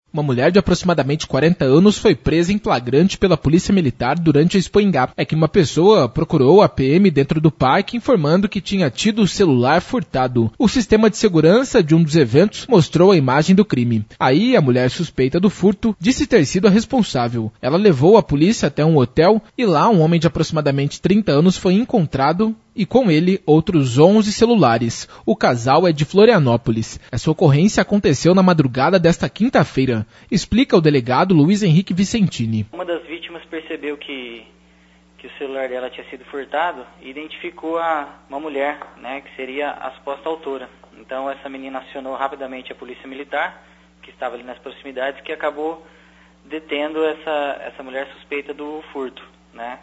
Uma mulher de aproximadamente 40 anos foi presa em flagrante pela polícia militar durante a Expo Ingá. É que uma pessoa procurou a PM dentro do parque informando que tinha tido o celular furtado. O sistema de segurança de um dos eventos mostrou a imagem do crime. Aí a mulher suspeita do furto disse ter sido a responsável. Ela levou a polícia até um hotel e lá um homem de aproximadamente 30 anos foi encontrado e com ele outros 11 celulares. O casal é de Florianópolis. Essa ocorrência aconteceu na madrugada desta quinta-feira, explica o delegado Luiz Henrique Vicentini. Uma das vítimas percebeu que o celular dela tinha sido furtado e identificou uma mulher, né, que seria a suposta autora. Então essa menina acionou rapidamente a polícia militar, que estava ali nas proximidades, que acabou detendo essa mulher suspeita do furto, né?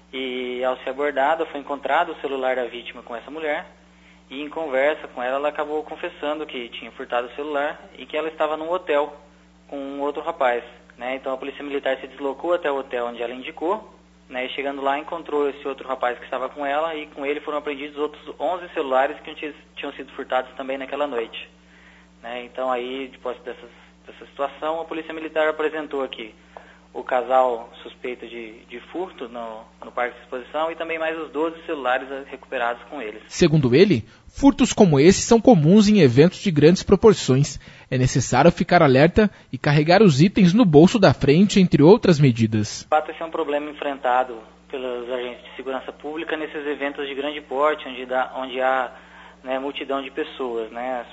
E ao ser abordada, foi encontrado o celular da vítima com essa mulher e em conversa com ela, ela acabou confessando que tinha furtado o celular e que ela estava num hotel com um outro rapaz, né? Então a polícia militar se deslocou até o hotel onde ela indicou, né? E chegando lá encontrou esse outro rapaz que estava com ela e com ele foram apreendidos outros 11 celulares que tinham sido furtados também naquela noite, né? Então aí, depois dessa situação, a polícia militar apresentou aqui o casal suspeito de furto no parque de exposição e também mais os 12 celulares recuperados com eles. Segundo ele, furtos como esse são comuns em eventos de grandes proporções. É necessário ficar alerta e carregar os itens no bolso da frente, entre outras medidas. De fato, esse é um problema enfrentado pelos agentes de segurança pública nesses eventos de grande porte, onde há né, multidão de pessoas, né?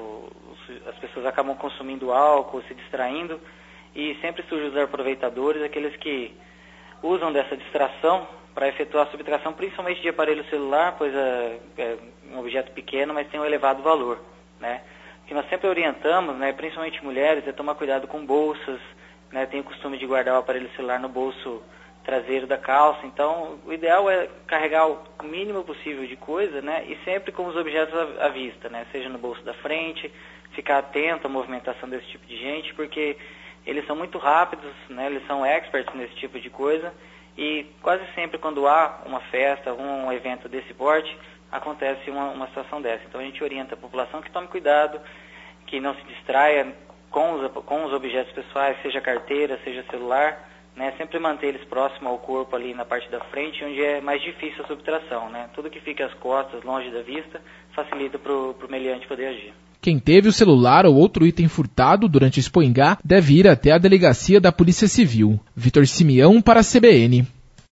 As pessoas acabam consumindo álcool, se distraindo, e sempre surgem os aproveitadores, aqueles que usam dessa distração para efetuar a subtração, principalmente de aparelho celular, pois é um objeto pequeno, mas tem um elevado valor, né? O que nós sempre orientamos, né, principalmente mulheres, é tomar cuidado com bolsas, né? Tem o costume de guardar o aparelho celular no bolso traseiro da calça, então o ideal é carregar o mínimo possível de coisa, né? E sempre com os objetos à vista, né? Seja no bolso da frente, ficar atento à movimentação desse tipo de gente, porque eles são muito rápidos, né? Eles são experts nesse tipo de coisa e quase sempre quando há uma festa, um evento desse porte, acontece uma situação dessa. Então a gente orienta a população que tome cuidado, que não se distraia com os objetos pessoais, seja carteira, seja celular, né? Sempre manter eles próximos ao corpo ali na parte da frente, onde é mais difícil a subtração, né? Tudo que fica às costas, longe da vista, facilita para o meliante poder agir. Quem teve o celular ou outro item furtado durante a Expo Ingá deve ir até a delegacia da Polícia Civil. Vitor Simeão para a CBN.